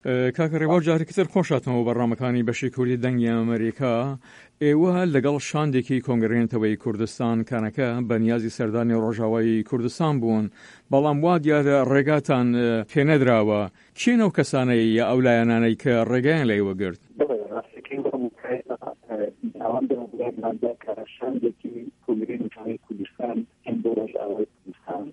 کاکە ڕێباو جارێکتر خۆشاتەوە بەڕامەکانی بەشی کوردی دەنگی ئەمریکا ئێوە لەگەڵ شاندێکی کۆنگرێنەوەی کوردستان کانەکە بەنیازی سەردانی ڕۆژاوایی کوردستان بوون، بەڵام وا دیارە ڕێگاتان پێنەدراوە. کێنە و کەسانەی یا ئەو لایەنانەی کە ڕێگایان لێوە گرت؟ شاندێکی کۆنگرێنەوەی کوردستان بۆ ڕۆژاوایی کوردستان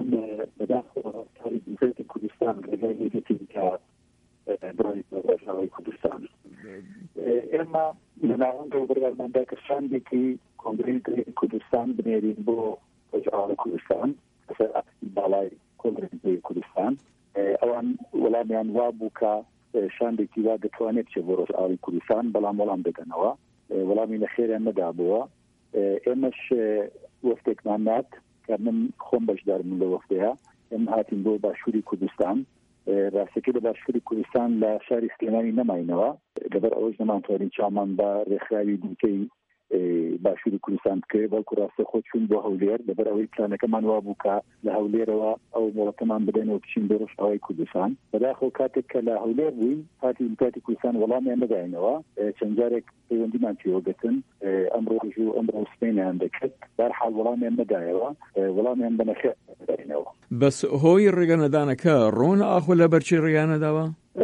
بەداخەوە کوردستان ڕێگای برای ڕۆژاوایی کوردستان ئێمە لەناوەندەوە بەرگەرماندا کە شاندێکی کۆنگرێنەوەی کوردستان بنێرین بۆ ڕۆژاوایی کوردستان باڵای کۆنگرێنەوەی کوردستان ئەوان وەڵامیان وا بوو کە شاندێکی وا دەتوانێت بچێت بۆ ڕۆژاوایی کوردستان، بەڵام وەڵام دەدەنەوە، وەڵامی لە خێریان نەدابووە. ئێمەش وەفتێکمان نات کە من خۆم بەشدارم لە وەفتەیە، ئێمە هاتین بۆ باشووری کوردستان. ڕاستەکەی لە باشووری کوردستان لە شاری سلێمانی نەماینەوە، لەبەر ئەوەش نەمانتوانین چامان بە ڕێکخراوی دیکەی باشووری کوردستان بکرێت، بەڵکو ڕاستە خۆ چوون بۆ هەولێر، لەبەر ئەوەی پلانەکەمان وا بوو کە لە هەولێرەوە ئەو مۆڵەتەمان بدەنەوە بچین بۆ ڕۆژاوایی کوردستان. بەداخەوە کاتێک کە لە هەولێر بووین هاتین کاتی کوردستان وەڵامیان نەداینەوە، چەند جارێک پەیوەندیمان پێوەگەتن ئەمڕۆژ و ئەمڕۆ سبەینیان دەکرد، بەرحاڵ وەڵامیان نەدایەوە، وەڵامیان بەنەخێر داینەوە. بەس هۆی ڕێگە نەدانەکە ڕۆن ئاخۆ لە بەرچی ڕێگا نەداوە؟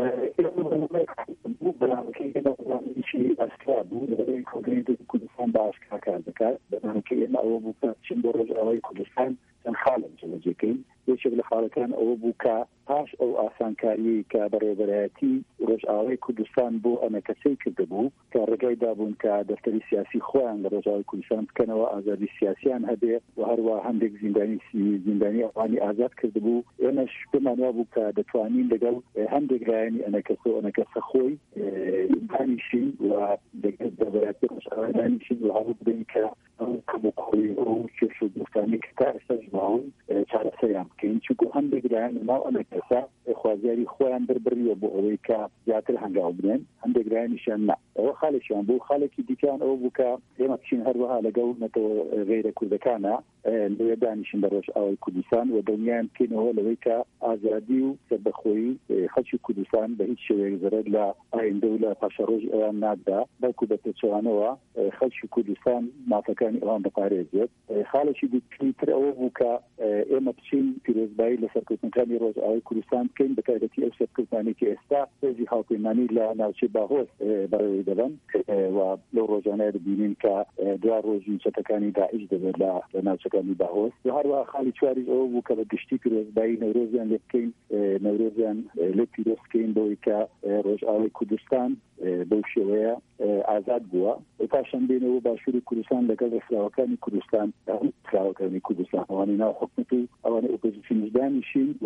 کوردستان باشکار کار دەکات، بەڵامکە ئێمە ئەوە بوو کە چین بۆ ڕۆژاوایی کوردستان چەند خاڵم جێبەجێکەین. یەکێک لە خاڵەکان ئەوە بوو کە پاش ئەو ئاسانکاریی کە بەڕێوەبەرایەتی ڕۆژاوایی کوردستان بۆ ئەمە کەسەی کردبوو کە ڕێگای دابوون کە دەفتەری سیاسی خۆیان لە ڕۆژاوایی کوردستان بکەنەوە، ئازادی سیاسیان هەبێ و هەروە هەندێک زیندانی ئەوانی ئازاد کردبوو. ئێمەش پێمانوا بوو کە دەتوانین لەگەڵ هەندێک لایەنی ئەمە کەسە خۆی دانیشین و لەگەڵ بەڕێوەبەرایەتی ڕۆژاوایی دانیشین و هەڵ بدەین کە ئەو کەموکۆڵی ئەو کێش و دوستانی کە تا ئێستا ژماون چارەسەریان بکەین، چونکە هەندێک لایەن ناو ئەمە کەسە خوازیاری خۆیان بەربڕیوە بۆ ئەوەی کە زیاتر هەنگاو بنێن، هەندێک لایەنیشیان نا. ئەوە خاڵێکیان بوو. خاڵێکی دیکەیان ئەوە بوو کە ئێمە بچین هەروەها لەگەڵ غیرە کوردەکانە لەوێ دانیشین لە ڕۆژاوایی کوردستان و دڵنیایان بکەینەوە لەوەی کە ئازادی و سەربەخۆیی خەڵکی کوردستان بە هیچ شێوەیەک زەرەر لە ئایندە و لە پاشەڕۆژ ئەوان نادا، بەڵکو بە پێچەوانەوە خەڵکی کوردستان مافەکانی ئەوان بەپارێزێت. خاڵێکی دیکەتر ئەوە بوو کە ئێمە بچین پیرۆزبایی لە سەرکەوتنەکانی ڕۆژاوایی کوردستان بکەین، بەتایبەتی ئەو سەرکەوتانێکی ئێستا هێزی هاوپەیمانی لە ناوچەی باهۆست بەڕێوەی دەبن و لەو ڕۆژانەیە دەبینین کە دوا ڕۆژی چەتەکانی داعش دەبێت لە ناوچەکانی باهۆست. و هەروەها خاڵی چواریش ئەوە بوو کە بە گشتی پیرۆزبایی نەورۆزیان لێ بکەین، نەورۆزیان لێ پیرۆز بکەین بۆی کە ڕۆژاوایی کوردستان بەو شێوەیە ئازاد بووە. پاشان بینەوە باشووری کوردستان لەگەڵ ڕێکخراوەکانی کوردستان ڕێکخراوەکانی کوردستان ئەوانەی ناو حکومەت و ئەوانەی ئۆپۆزیسیۆنیش دانیشین و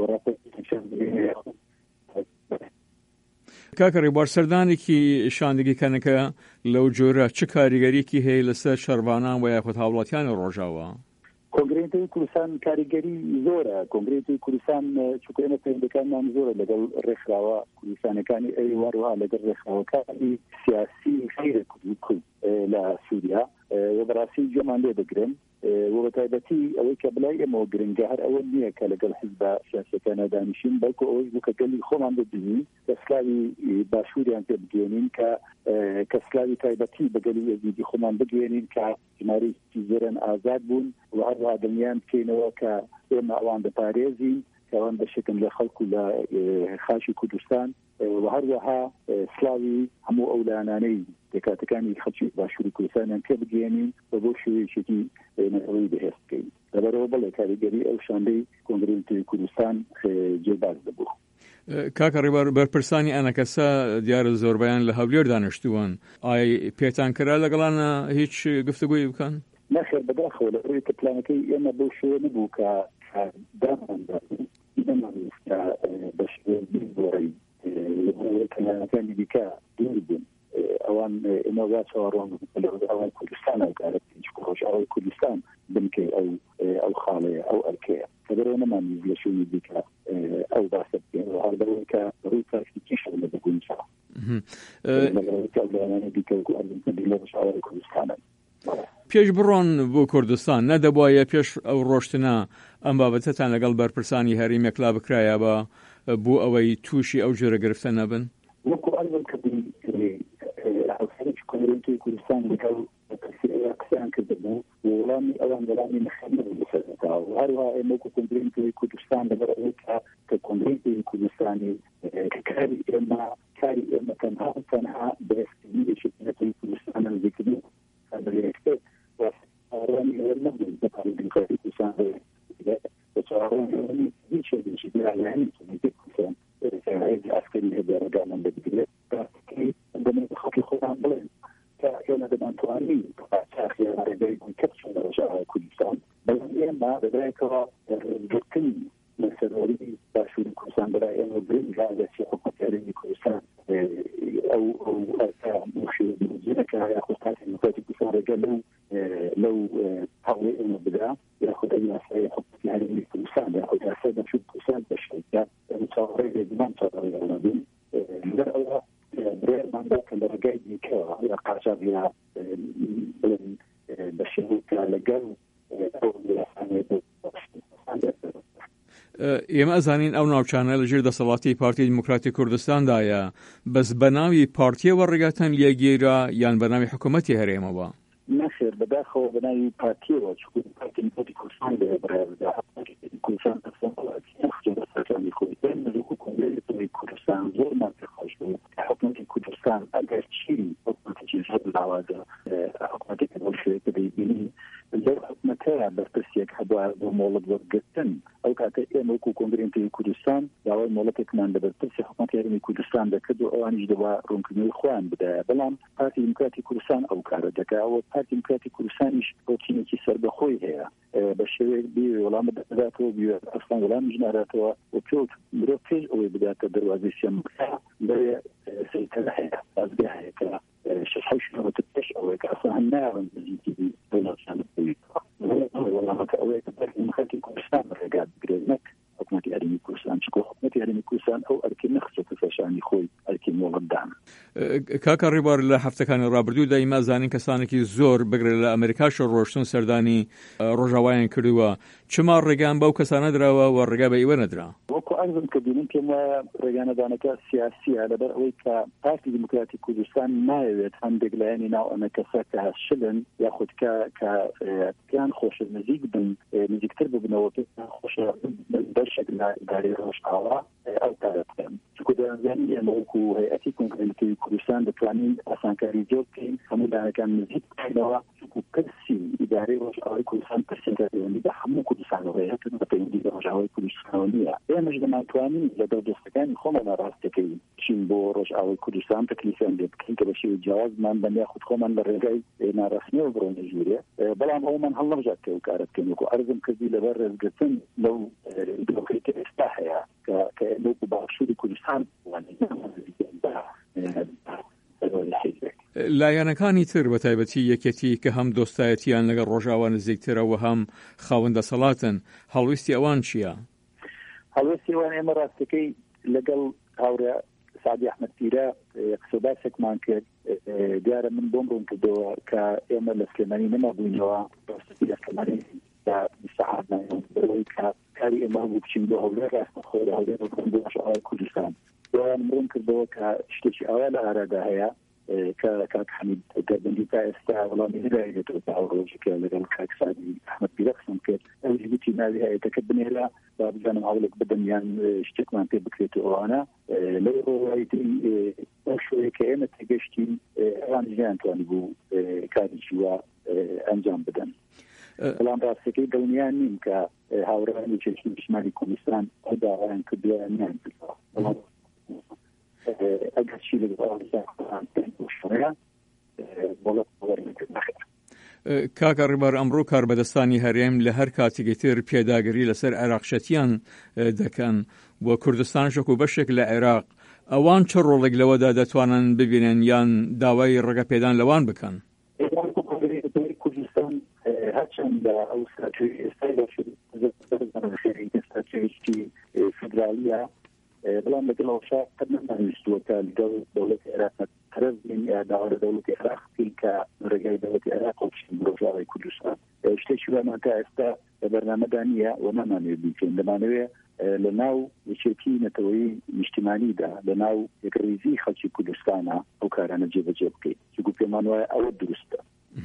کاکە ڕێبوار، سەردانێکی شاندگی کەنەکە لەو جۆرە چ کاریگەریەکی هەیە لەسەر شەڕبانان و یاخود هاوڵاتیانی ڕۆژاوە؟ کۆنگرێنەوەی کوردستان کاریگەری زۆرە. کۆنگرێنەوەی کوردستان چونکە ئێمە پەیوەندەکانمان زۆرە لەگەڵ ڕێکخراوە کوردستانەکانی هەروەها لەگەڵ ڕێکخراوەکانی سیاسی خەیرە کورد لە سووریا و بەڕاستی گوێمان لێ دەگرن و بەتایبەتی ئەوەی کە بڵای ئێمەوە گرنگە هەر ئەوە نییە کە لەگەڵ حیزبە سیاسەکانە دانیشین، بەڵکو ئەوەش بوو کە گەلی خۆمان ببینین کە سلاوی باشووریان پێ بگەێنین، کە سلاوی تایبەتی بەگەلی یەزیدی خۆمان بگەێنین کە ژمارەیەکی زۆرن ئازاد بوون و هەروەها دڵنیان بکەینەوە کە ئێمە ئەوان دەپارێزین کەوان بەشێکن لە خەڵکو لە خاشی کوردستان و هەروەها سلاوی هەموو ئەو لایەنانەی دەکاتەکانی خەڵکی باشووری کوردستانیان پێ بگەێنین و بۆ شێوەیەکی نەوەی بەهێز بکەین. لەبەرەوە بەڵێ کاریگەری ئەو شاندەی کۆنگرێنەوەی کوردستان جێباز دەبوو. کاکە ڕێبوار، بەرپرسانی ئەنە کەسە دیارە زۆربیان لە هەولێر دانیشتوون، ئایا پێتان کرا لەگەڵانە هیچ گفتگوی بکەن؟ نەخێر، بەداخەوە لەبەرەوەی کە پلانەکەی ئێمە بەو شێوە نەبوو کە داماندا بە شێوەیەکی زۆرەی کەلانەکانی دیکە دوور بوون. ئەوان ئێمە وا چاوەڕوان لە ڕۆژاوایی کوردستان ئەوکارە ڕۆژاوایی کوردستان بنکەی ئەو خاڵەیە ئەو ئەرکەیە لەبەرەوە نەمانویست لە شوێنی دیکە ئەو باسە بکەین و هەردەوەی کە ڕووی تاکتیکیش لە بگونجا لەبەرەوەی کە ئەو لایەنانە دیکە لە ڕۆژاوایی کوردستانە. پێش بڕۆن بۆ کوردستان نەدەبوایە پێش ئەو ڕۆشتنە ئەم بابەتەتان لەگەڵ بەرپرسانی هەرێمێکلا بکرایە بۆ ئەوەی تووشی ئەو جۆرە گرفتە نەبن؟ وەکو ئەڵێم کە کۆنگرێنتی کوردستان لەگەڵ قسەیان کردبوو وەڵامی ئەوان وەڵامی نەخێنی بسەرەتاوە و هەروەها ئێمە وەکو کۆنگرێنتی کوردستان لەبەر ئەوەی کە کۆنگرێنتی کوردستانی کاری ئێمە تەنها بەهێزکردنیشی کوردستانە نزیکردن بەهێزکرد وەڕانی ئەوە نەبوون بەپارێ دیموکراتی کوردستان بەچاڕۆنی هیچ شتێکی دیارلایانی کوردستان عسکری هەبێرەگانم بگرێت دەمێ خەڵکی خۆیان بڵێن کە ئێمە دەمانتوانی چاخیانەرەگەی کەچون لە ڕۆژاوای کوردستان بەڵام ئێمە بەدایکەوە گرتن لەسەرۆری باشووری کوردستان بەلای ئێمە برنگا دەچی حکومەتی هەرێمی کوردستان ئەو مشێنەکە یاخود کاتی دیموکراتی کوردستان ڕێگە لەو هەوڵی ئێمە بدا یاخود ئەو یاسای حکومەتی هەرێمی کوردستان یاخود یاسای باشووری کوردستان بەشێکە چاوەڕێگە دیمان چاوەڕێگە بین لەبەر ئەوە برێرمان کە لە ڕێگای دیکەوە یا قاچاق یا بڵێن بەشێکە لەگەڵ ئەو وڵاتانەیە ئێمە ئەزانین ئەو ناوچانە لەژێر دەسەڵاتی پارتی دیموکراتی کوردستاندایە بەس بە ناوی پارتیەوە ڕێگاتان لێگێرا یان بە ناوی حکوومەتی هەرێمەوە؟ نەخێر بەداخەوە بە ناوی پارتیەوە چون پارتی دیموکراتی کوردستان لێبرایدا کوردستان دەسەڵاتی خۆی نزیک کۆنگرێتی کوردستان زۆر ناپێخۆش بوو حکومەتی کوردستان ئەگەر چی حکومەتێکی زۆر لاوازە حکومەتێکی بۆ شوێتە دەیبینی لەو حکومەتەیە بەرپرسێک هەبووە بۆ مۆڵەت وەرگرتن ئەو کاتە ئێمە وەکو کۆنگرێتی کوردستان داوای مۆڵەتێکمان لە بەرپرسی حکومەتی هەرێمی کوردستان دەکرد و ئەوانیش دەبا ڕوونکردنەوەی خۆیان بدایە بەڵام پارتی دیموکراتی کوردستان ئەو کارە دەکاتەوە پارتی دیموکراتی کوردستانیش ڕۆتینێکی سەربەخۆی هەیە بە شێوەیەک بێ وەڵامە دەداتەوە بێ ئەسڵان وەڵامیش ناراتەوە و مرۆ پێش ئەوەی بداتە دەواازەی سێمکە بەوێ سەیتەرە هەیە بازگە هەیە کە شەش پێش ئەوەی کە ئەسڵان ناوەن نزیکی دەوڵەتیان وەڵامەکە ئەوەیە کە پارتی دیموکراتی کوردستان ڕێگات بگرێت نەک حکومەتی هەرێمی کوردستان چکۆ حکومەتی هەرێمی کوردستان ئەو ئەرکی نەخچێتە فەشانی خۆی ئەرکی مۆڵەتدان. کاکە ڕێبوار لە هەفتەکانی ڕابردوودا ئێمە زانین کەسانێکی زۆر بگرێت لە ئەمریکاش ڕۆشتن سەردانی ڕۆژاوایان کردووە چما ڕێگان بەو کەسانە درراوە و ڕێگا بە ئێوە نەدرا؟ وەکو ئەرزم کە بینیم پێم وایە ڕێگانەدانەکە سیاسیە لەبەر ئەوەی کە پارتی دیموکراتی کوردستان نایەوێت هەندێک لایەنی ناو ئەمە کەسە کە هەشلن یاخود کە پیان خۆشە نزیک بن نزیکتر ببنەوە پێیان خۆشە بەشێک لە ئیدارەی ڕۆژئاوا ئەو کارە بکەن چونکە دەیانزانی ئێمە وەکو هەیئەتی کۆنگرێتی کوردستان دەتوانین ئاسانکاری زۆر بکەین هەموو دانەکان نزیک بکەینەوە چونکە پرسی ئیدارەی ڕۆژئاوای کوردستان پرسێکە پەیوەندی بە هەموو کوردستانەوەیە بە پەیوەندی بە ڕۆژئاوای کوردستانەوە نییە ئێمەش دەمانتوانین لە دەستەکانی خۆمان ڕاستەکەی چین بۆ ڕۆژئاوای کوردستان تەکلیفیان لێ بکەین کە بە شێوەی جیاوازمان بەنیا خود خۆمان لە ڕێگای ناڕاستیەوە بڕۆنە ژوورێ بەڵام ئەومان هەڵ نەبژات کە ئەو کارە بکەین وەکو ئەرزم کردی لەبەر ڕێزگرتن لەو دۆکەیەکی ئێستا هەیە کە وەکو باشووری کوردستان لایەنەکانی تر بە تایبەتی یەکێتی کە هەم دۆستایەتیان لەگەڵ ڕۆژاوا نزیکترەوە هەم خاوەندە سەڵاتن هەڵویستی ئەوان چییە؟ هەڵویستی ئەوان ئێمە ڕاستەکەی لەگەڵ هاورە سعدی ئەحمەد پیرە قسە باسێکمان کرد دیارە من بۆم ڕوون کردەوە کە ئێمە لە سلێمانی نەمابووینەوە لە سلێمانی سەعادنەوەی کە کاری ئێمە بوو بچین بۆ هەولێر ڕاستەخۆ لە هەولێر بکەین بۆ ڕۆژئاوای کوردستان دوایان ڕوون کردەوە کە شتێکی ئاوا لە ئارادا هەیە کە کاک حەمید دەربەندی تا ئێستا وەڵامی هدایەتەوە تا ئەو ڕۆژێکە لەگەڵ کاک سعدی ئەحمەد پیرە قسەم کرد ئەویش گوتی ناوی هەیەتەکە بنێرە با بزانم هەوڵێک بدەم یان شتێکمان پێ بکرێتەوە ئەوانە لەو ڕۆژایەتی ئەو شوەیە کە ئێمە تێگەشتین ئەوان نەیانتوانی بوو کارێکی وا ئەنجام بدەن بەڵام ڕاستەکەی دڵنیان نیم کە هاوڕانی چێشتی پیشمانی کوردستان ئەو داوایان کردووە نیان کردەوە ئەگەر چی کاکە ڕێبوار ئەمڕۆ کاربەدەستانی هەرێم لە هەر کاتێکی تر پێداگیری لەسەر عێراقچەتیان دەکەن بۆ کوردستانشک و بەشێک لە عێراق ئەوان چه ڕۆڵێک لەوەدا دەتوانن ببینن یان داوای ڕێگەپێدان لەوان بکەن؟ کوردستان هەرچەند ئەو ستاتوی ئێستای فدرالیە بلان لەگەڵ ئەوشا قەت نەمانویستووە کە لەگەڵ دەوڵەتی عێراق طرف بین داوای دەوڵەتی عێراق بکەین کە ڕێگای دەوڵەتی عێراق و ڕۆژاوای کوردستان شتێکی وەمان تا ئێستا لە بەرنامەدا نییە و نامانوێت بیکەین دەمانەوێت لە ناو یەکێتی نەتەوەیی نیشتیمانیدا لە ناو یەکڕێزی خەڵکی کوردستانە ئەو کارانە جێبەجێ بکەین چونکە پێمان وایە ئەوە دروستە.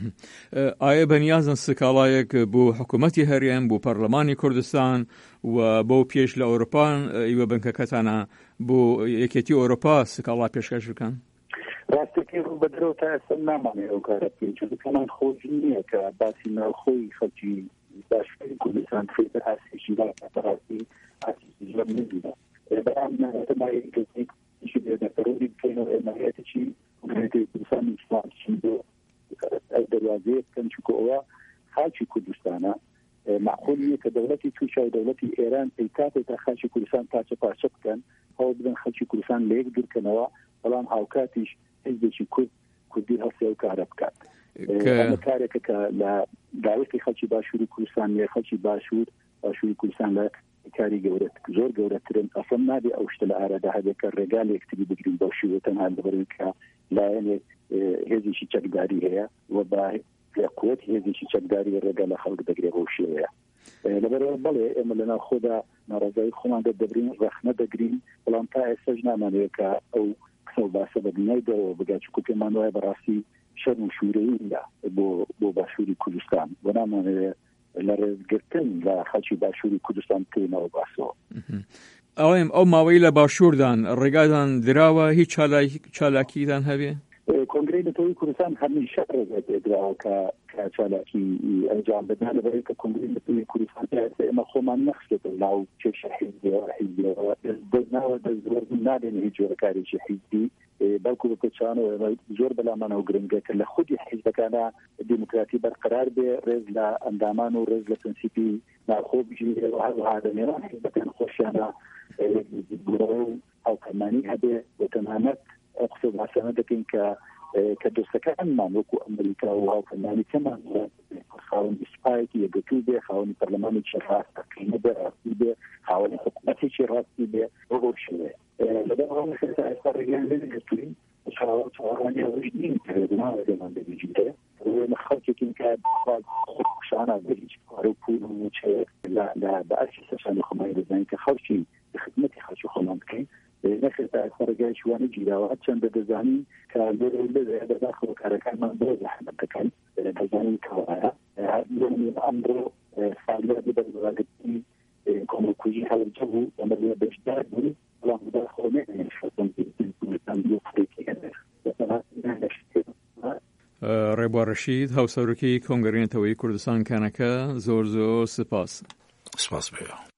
ئایا بەنیازن سکاڵایەک بۆ حکوومەتی هەرێم بۆ پەرلەمانی کوردستان و بۆ پێش لە ئەوروپان ئیوە بنکەکەتانە بۆ یەکێتی ئەوروپا سکاڵا پێشکەش بکەن؟ ڕاستەکەی ڕوو بەدرەوە تا ئێستا نامانێت ئەو کارە بکەین چونکەمان خۆش نییە کە باسی ناوخۆی خەڵکی باشووری کوردستان فێتە ئاسیشی بەڕاستی ئاسیشی زۆر نزیکە بەڵام نەتەمای گەزنێکی بێدەکەڕۆری بکەینەوە ئێمەهەیەتێکی کوردەتی کوردستان نیشتیمانیشی بۆ دەواازەیە بکەن چونکە ئەوە خاڵکی کوردستانە معقول نییە کە دەوڵەتی تووشا و دەوڵەتی ئێران پەیتاپێتە خاڵکی کوردستان پاچە پاچە بکەن هەوڵ بدەن خەڵکی کوردستان لە یەک دوورکەنەوە بەڵام هاوکاتیش حیزبێکی کوردی هەڵسێ و کارە بکات کارێکە کە لە داوەتی خەڵکی باشووری کوردستان یە خەڵکی باشووری کوردستان لە کاری گەورەت زۆر گەورەترن ئەسڵ نابێ ئەو شتە لە ئارادا هەبێت کە ڕێگا لە یەکتری بگرین بەو شێوە تەنها لەبەرەوەی کە لایەنێک هێزیشی چەکداری هەیە و بە قوت هێزیشی چەکداری ڕێگا لە خەڵک دەگرێت بەو شێوەیە لەبەرەوە بەڵێ ئێمە لەناو خۆدا ناڕازایی خۆمان دەبرین ڕەخنە دەگرین بەڵام تا ئێستاش نامانوێت کە ئەو قسە و باسە بە دنیای دەرەوە بگات چونکە پێمان وایە بەڕاستی شەرم و شوورەییدا بۆ باشووری کوردستان و نامانوێت لە ڕێزگرتن لە خەڵکی باشووری کوردستان بکەینەوە باسەوە. ئەو ماوەی لە باشووردان ڕێگادان دراوە هیچ چالاکیدان هەبێ؟ کۆنگرەی نەتەوەیی کوردستان هەمیشە ڕێگا پێدراوە کە چالاکی ئەنجام بدەن لەبەرەوەی کە کۆنگرەی نەتەوەیی کوردستان ئێمە خۆمان نەخستێتن ناو چێشە حیزبیەوە دەستناوە دەستوەردن نادێنە هیچ جۆرەکارێکی حیزبی بەڵکو بکەچانەوە زۆر بەلامان و گرنگە کە لە خودی حیزبەکانە دیموکراتی بەرقرار بێ ڕێز لە ئەندامان و ڕێز لە پرینسیپی ناخۆ بژێ و هەروەها دەمێنان حیزبەکان خۆشیانە و هاوکەرمانی هەبێ بە تەنانەت قسە باسانە دەکەین کە دۆستەکانمان وەکو ئەمریکا و هاوکەرمانی کەمان خاوەنی سوپایەکی یەکگرتوو بێ خاوەنی پەرلەمانێکی ڕاستەقینە بێ ڕاستی بێ خاوەنی حکوومەتێکی ڕاستی بێ بۆ شوێ لەبەر ئەوە خێزا ئێستا ڕێگەیان لێنەگرتووین چاوەڕوانی ئەوەش نین کە دەماوە دەمان دەبیجیتێ وێمە خەڵکێکین کە خۆشانە بە هیچ کار و پول و چێک لە بەعرشی سەرشانی خۆمانی دەزانین کە خەڵکی خدمەتی خەڵکی خۆمان بکەین نەخێتا ئێستا ڕێگای شوانە گیراوە چەندە دەزانین کە لێرە بەداخەوە کارەکانمان بۆ زەحمەت دەکەن دەزانین کەوایە ئەمڕۆ ساڵیە بەرگەڕاگرتنی کۆمەڵکوژی هەڵەرجە بوو ئەمە لێ بەشدار بوو بەڵام بەداخەوە ڕێبوار ڕەشید هاوسەرۆکی کۆنگرەی نەتەوەیی کوردستان کانەکە زۆر سپاس. سپاس بێ.